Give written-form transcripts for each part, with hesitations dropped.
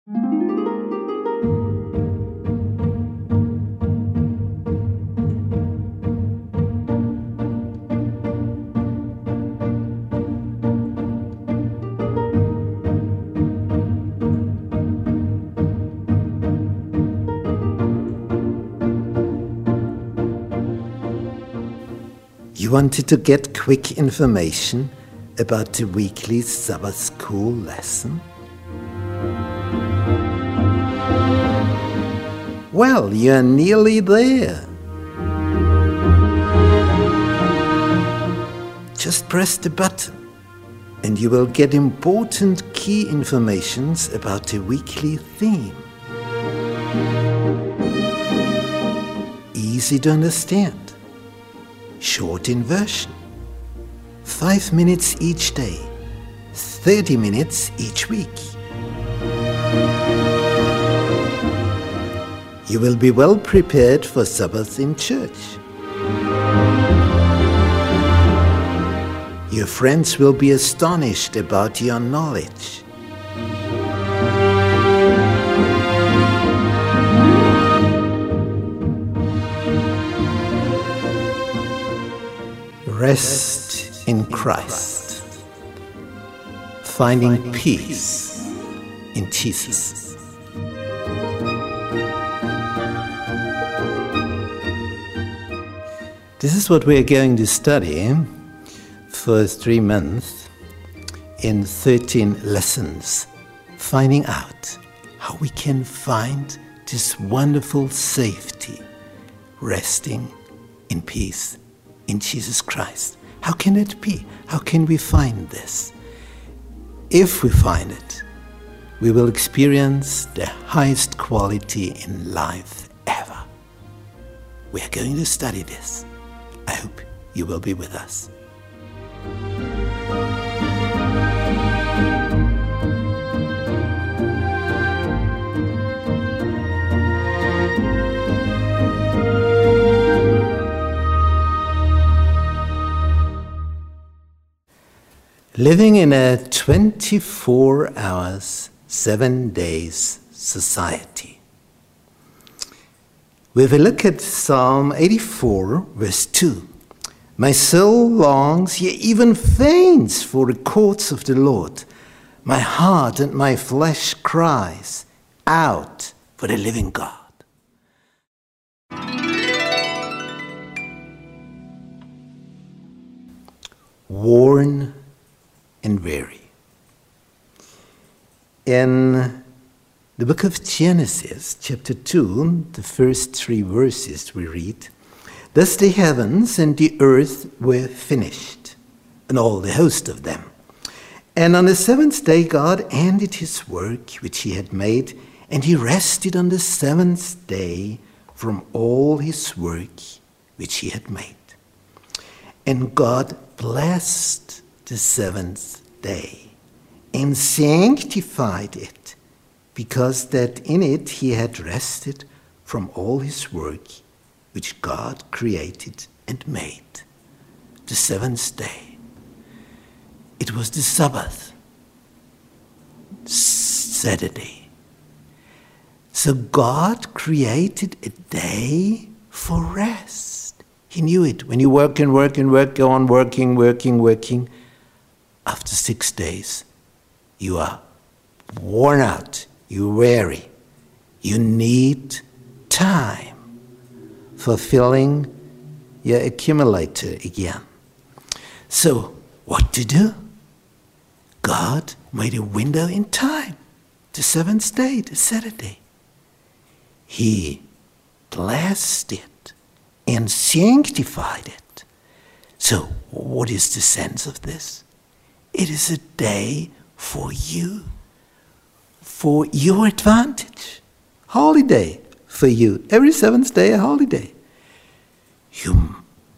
You wanted to get quick information about the weekly Sabbath school lesson? Well, you're nearly there. Just press the button and you will get important key informations about the weekly theme. Easy to understand. Short in version. 5 minutes each day, 30 minutes each week. You will be well prepared for Sabbath in church. Your friends will be astonished about your knowledge. Rest in Christ. Finding peace in Jesus. This is what we are going to study for 3 months in 13 lessons, finding out how we can find this wonderful safety, resting in peace in Jesus Christ. How can it be? How can we find this? If we find it, we will experience the highest quality in life ever. We are going to study this. I hope you will be with us. Living in a 24 hours, 7 days society. We have a look at Psalm 84, verse 2. My soul longs, yea, even faints for the courts of the Lord. My heart and my flesh cries out for the living God. Worn and weary. In the book of Genesis, chapter 2, the first 3 verses we read, thus the heavens and the earth were finished, and all the host of them. And on the 7th day God ended his work which he had made, and he rested on the 7th day from all his work which he had made. And God blessed the 7th day and sanctified it, because that in it he had rested from all his work which God created and made. The 7th day. It was the Sabbath, Saturday. So God created a day for rest. He knew it. When you work and work and work, go on working, after 6 days, you are worn out, you're weary. You need time for filling your accumulator again. So, what to do? God made a window in time, the 7th day, the Saturday. He blessed it and sanctified it. So, what is the sense of this? It is a day for you, for your advantage. Holiday for you. Every 7th day a holiday. You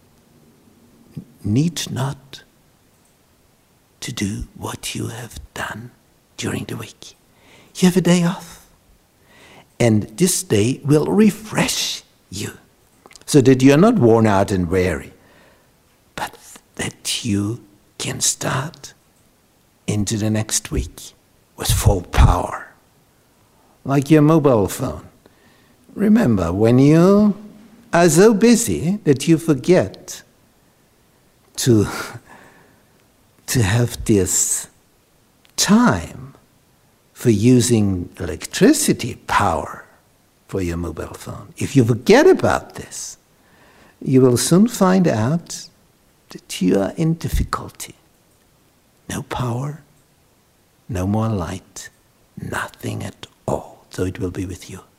need not to do what you have done during the week. You have a day off. And this day will refresh you, so that you are not worn out and weary, but that you can start into the next week with full power, like your mobile phone. Remember, when you are so busy that you forget to have this time for using electricity power for your mobile phone. If you forget about this, you will soon find out that you are in difficulty. No power, no more light, nothing at all. So it will be with you.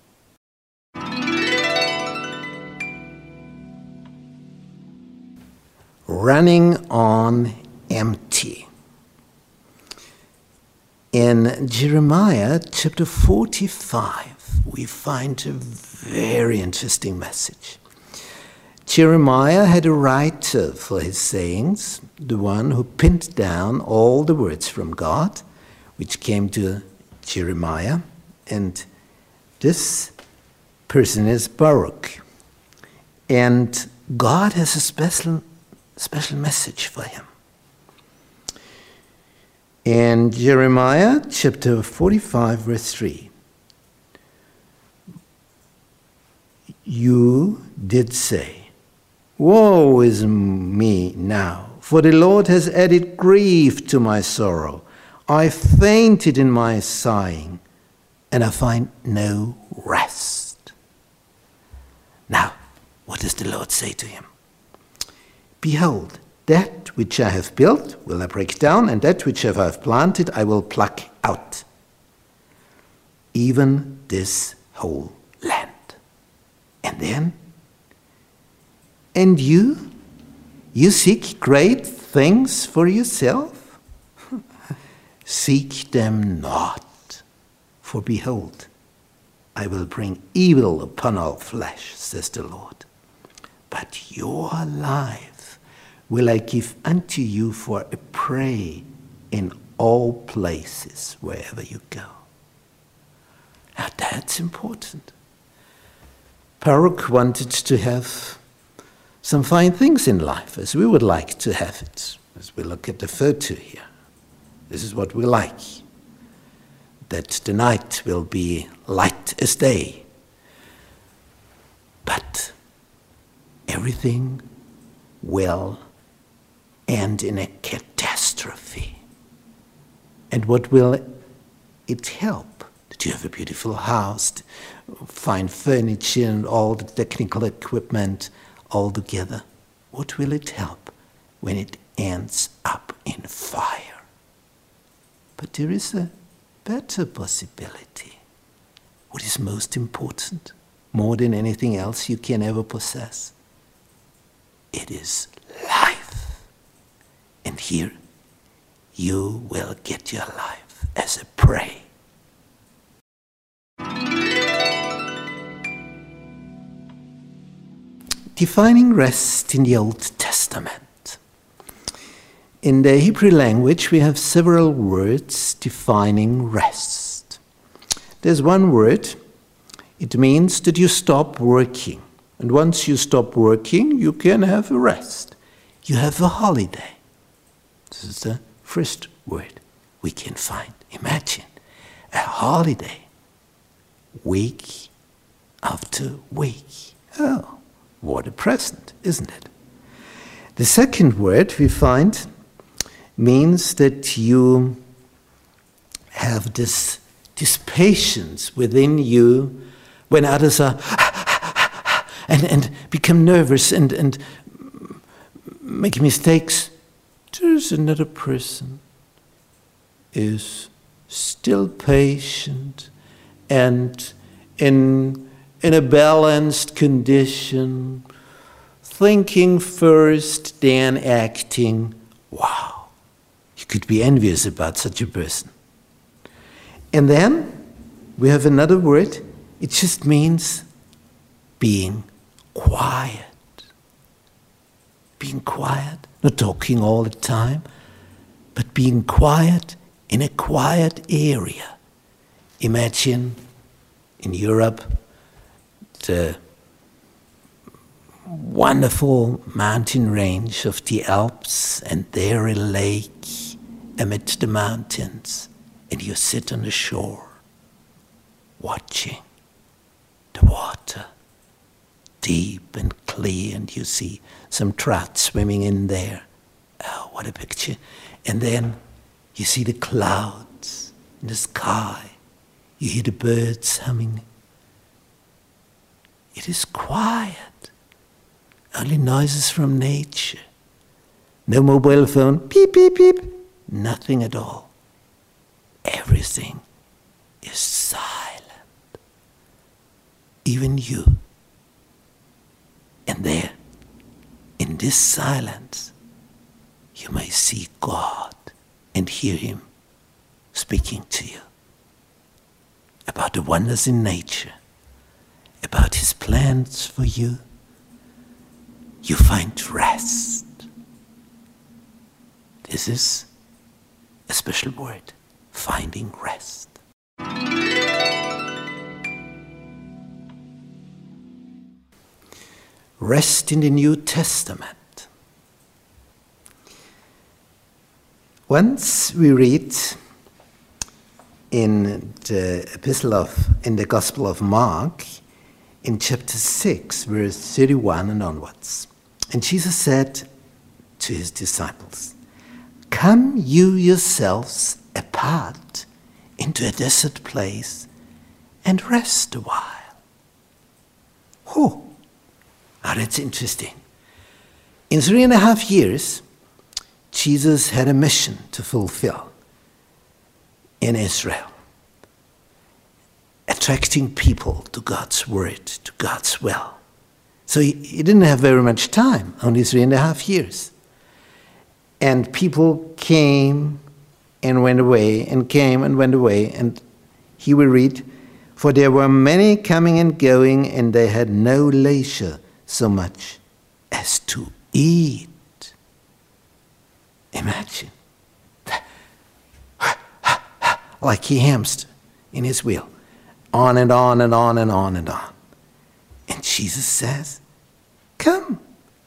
Running on empty. In Jeremiah chapter 45, we find a very interesting message. Jeremiah had a writer for his sayings, the one who pinned down all the words from God, which came to Jeremiah, and this person is Baruch. And God has a special message for him. In Jeremiah chapter 45, verse 3, you did say, woe is me now, for the Lord has added grief to my sorrow. I fainted in my sighing, and I find no rest. Now, what does the Lord say to him? Behold, that which I have built will I break down, and that which I have planted I will pluck out, even this whole land. And then, and you seek great things for yourself? Seek them not, for behold, I will bring evil upon all flesh, says the Lord. But your life will I give unto you for a prey in all places, wherever you go. Now that's important. Baruch wanted to have some fine things in life, as we would like to have it. As we look at the photo here, this is what we like. That the night will be light as day. But everything will end in a catastrophe. And what will it help? That you have a beautiful house, fine furniture and all the technical equipment all together. What will it help when it ends up in fire? But there is a better possibility. What is most important, more than anything else you can ever possess? It is life. And here, you will get your life as a prey. Defining rest in the Old Testament. In the Hebrew language, we have several words defining rest. There's one word, it means that you stop working. And once you stop working, you can have a rest. You have a holiday. This is the first word we can find. Imagine a holiday, week after week. Oh, what a present, isn't it? The second word we find means that you have this patience within you when others are and become nervous and make mistakes. There's another person is still patient and in a balanced condition, thinking first, then acting. Wow, you could be envious about such a person. And then we have another word. It just means being quiet. Being quiet, not talking all the time, but being quiet in a quiet area. Imagine in Europe the wonderful mountain range of the Alps, and there a lake amid the mountains, and you sit on the shore watching the water, deep and clear, and you see some trout swimming in there. Oh, what a picture. And then you see the clouds in the sky. You hear the birds humming. It is quiet. Only noises from nature. No mobile phone, beep, beep, beep. Nothing at all. Everything is silent. Even you. And there, in this silence, you may see God and hear Him speaking to you about the wonders in nature, about His plans for you. You find rest. This is a special word, finding rest. Rest in the New Testament. Once we read in the Gospel of Mark, in chapter 6, verse 31 and onwards. And Jesus said to His disciples, "Come you yourselves apart into a desert place and rest a while." Oh, now that's interesting. In 3.5 years, Jesus had a mission to fulfill in Israel, attracting people to God's word, to God's will. So he didn't have very much time, only 3.5 years. And people came and went away, and came and went away. And he will read, "For there were many coming and going, and they had no leisure so much as to eat." Imagine. Like a hamster in his wheel. On and on and on and on and on. And Jesus says, come,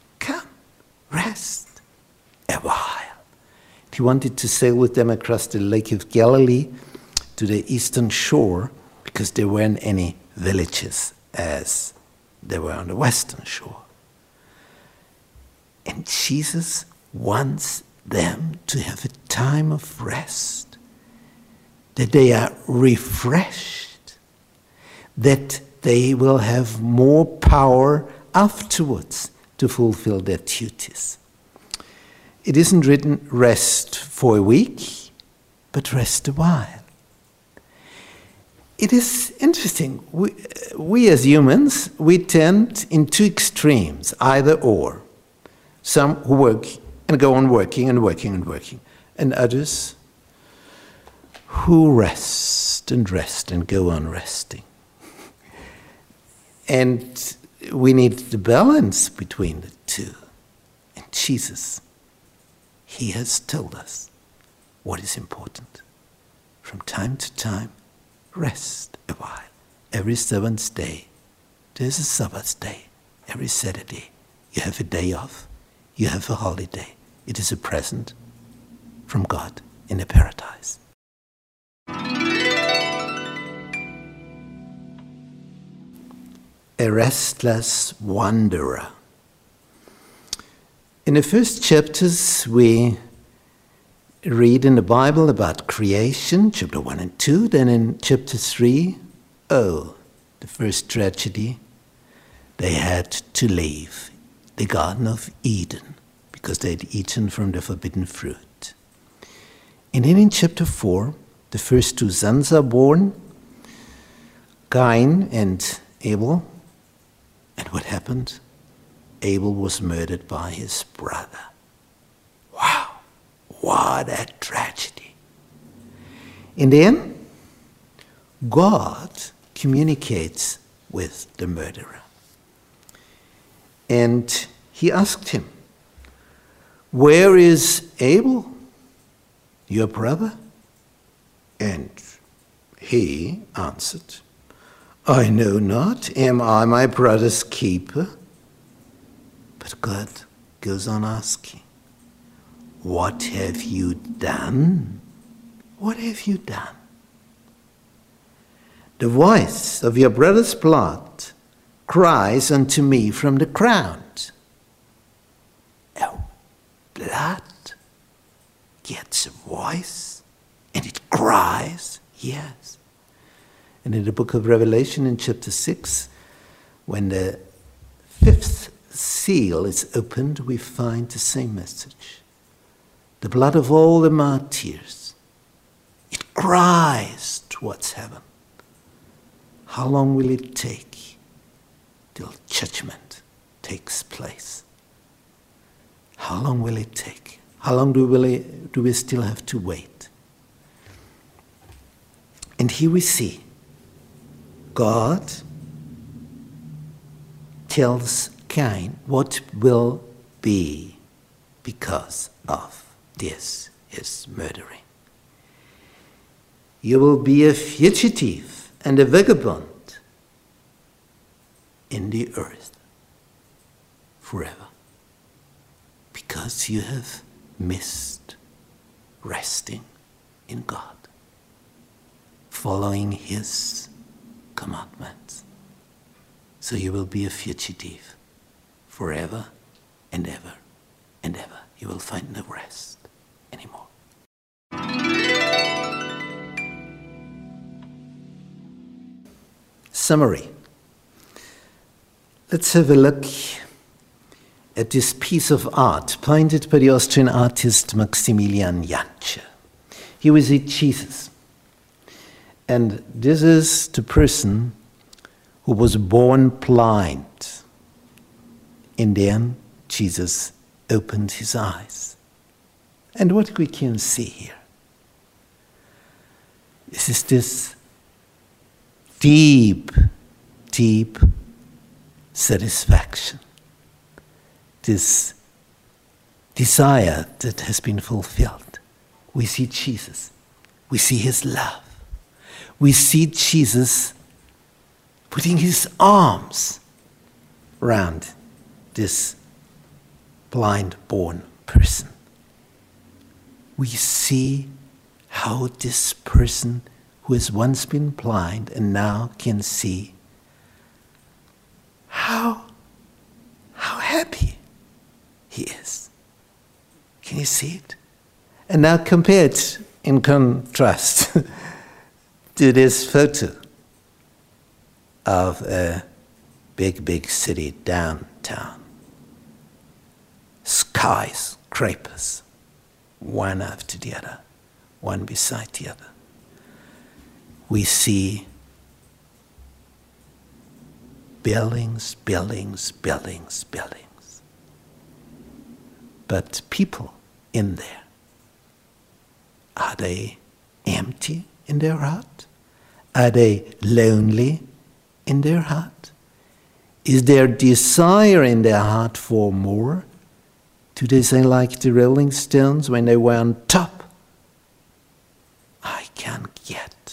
rest a while. He wanted to sail with them across the Lake of Galilee to the eastern shore, because there weren't any villages as there were on the western shore. And Jesus wants them to have a time of rest, that they are refreshed, that they will have more power afterwards to fulfill their duties. It isn't written rest for a week, but rest a while. It is interesting. We as humans, we tend in two extremes, either or. Some who work and go on working and working and working, and others who rest and go on resting. And we need the balance between the two. And Jesus, He has told us what is important. From time to time, rest a while. Every seventh day, there's a Sabbath day. Every Saturday, you have a day off. You have a holiday. It is a present from God in the paradise. A restless wanderer. In the first chapters, we read in the Bible about creation, chapter 1 and 2. Then in chapter 3, the first tragedy, they had to leave the Garden of Eden because they had eaten from the forbidden fruit. And then in chapter 4, the first two sons are born, Cain and Abel. And what happened? Abel was murdered by his brother. Wow, what a tragedy. And then God communicates with the murderer. And He asked him, "Where is Abel, your brother?" And he answered, "I know not. Am I my brother's keeper?" But God goes on asking, "What have you done? What have you done?" The voice of your brother's blood cries unto me from the ground. Oh, blood gets a voice and it cries? Yes. And in the book of Revelation in chapter 6, when the 5th seal is opened, we find the same message. The blood of all the martyrs, it cries towards heaven. How long will it take till judgment takes place? How long will it take? How long do we still have to wait? And here we see God tells Cain what will be because of this, his murdering. You will be a fugitive and a vagabond in the earth forever, because you have missed resting in God, following His commandments. So you will be a fugitive forever and ever and ever. You will find no rest anymore. Summary. Let's have a look at this piece of art painted by the Austrian artist Maximilian Jantscher. Here we see Jesus. And this is the person who was born blind. And then Jesus opened his eyes. And what we can see here, this is this deep, deep satisfaction. This desire that has been fulfilled. We see Jesus. We see his love. We see Jesus putting his arms around this blind-born person. We see how this person who has once been blind and now can see, how happy he is. Can you see it? And now compare it in contrast to this photo of a big city downtown. Skyscrapers, one after the other, one beside the other. We see buildings. But people in there, are they empty in their heart? Are they lonely in their heart? Is there desire in their heart for more? Do they say like the Rolling Stones when they were on top? I can get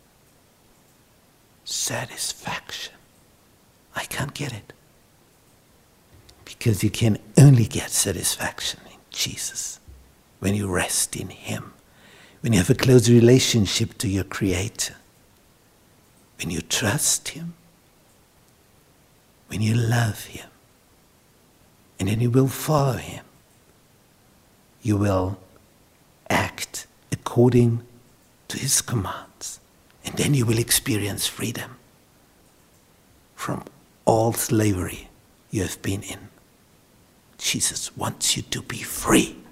satisfaction. I can't get it. Because you can only get satisfaction in Jesus when you rest in Him, when you have a close relationship to your Creator, when you trust Him, when you love Him, and then you will follow Him. You will act according to His commands, and then you will experience freedom from all slavery you have been in. Jesus wants you to be free.